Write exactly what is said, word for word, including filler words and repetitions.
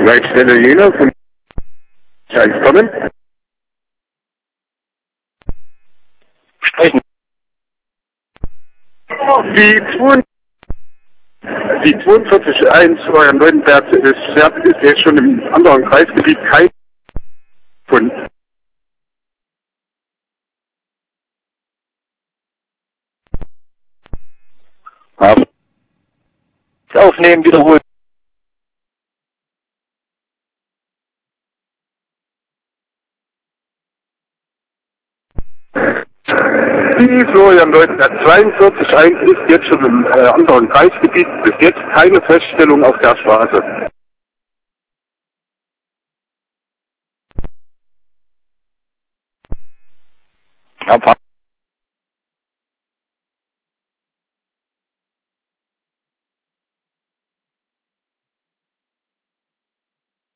Leitstelle Jena von eins kommen. Sprechen. Die, zwei, die zweiundvierzig eins euren Neuenberg ist, ja, ist jetzt schon im anderen Kreisgebiet kein von. Haben. Aufnehmen, wiederholen. Die Florian Neuenberg zweiundvierzig eins ist jetzt schon im äh, anderen Kreisgebiet, bis jetzt keine Feststellung auf der Straße. Ja,